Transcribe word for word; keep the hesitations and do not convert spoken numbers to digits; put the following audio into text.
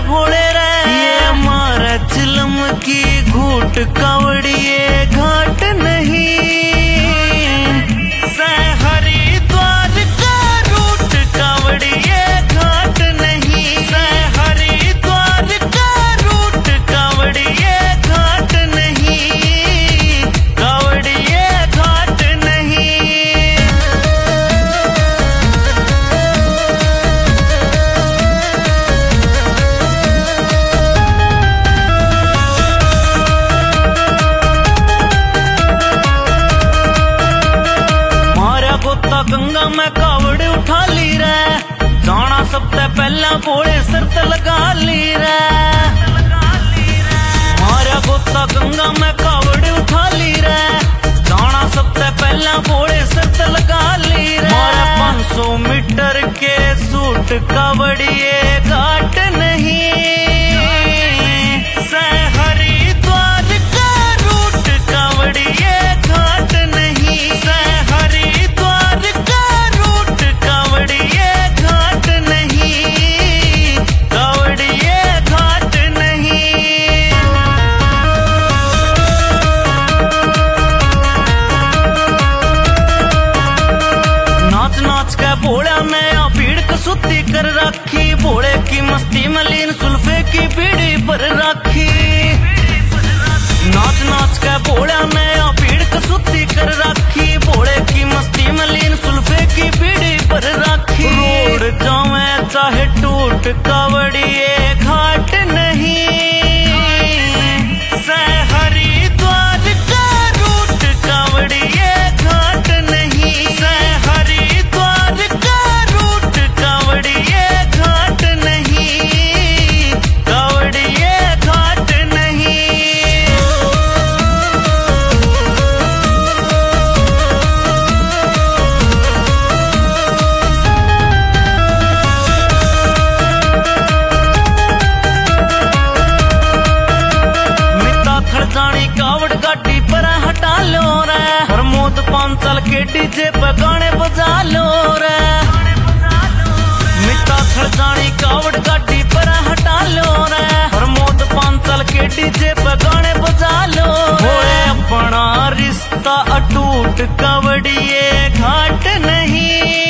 भोले रे, ये मारा चिलम की घूट कावड़िए घाट नहीं। हरिद्वार का रूट कावड़िए घाट नहीं, हरिद्वार का रूट कावड़िए घाट नहीं, कावड़िए घाट नहीं। मारा गोता गंगा में कावड़ उठा ली रे, जाना सबसे पहला भोले शर्त लगा ली रे। मारा गोता गंगा में कावड़ उठा ली रे, जाना सबसे पहला भोले शर्त लगा ली रे। मारा पाँच सौ मीटर के सूट कावड़िए घाट नहीं, हरिद्वार का रूट कावड़िए घाट नहीं, हरिद्वार का रूट कावड़िए घाट नहीं, कावड़िए घाट नहीं। नाच नाच के भोला ने आ भीड़ कसूती कर रखी, भोले की मस्ती में लीन सुल्फे की बीड़ी पर रखी। नाच नाच के भोला ने आ भीड़ कसूती कर रखी, भोले की मस्ती में लीन सुल्फे की बीड़ी पर रखी। रोड जावे चाहे टूट कावड़िए घाट नहीं, हरिद्वार का रूट कावड़िए घाट नहीं, हरिद्वार का रूट कावड़िए घाट नहीं, कावड़िए घाट नहीं। मिता खड़जानी कावड़ गाड़ी पर हटा लो रे, प्रमोद पांचल के डीजे पे गाने बजा लो रे। मिता खड़जानी कावड़ गाड़ी पर हटा लो रे, प्रमोद पांचल के डीजे पे गाने बजा लो। भोले अपना रिश्ता अटूट कावड़िए घाट नहीं।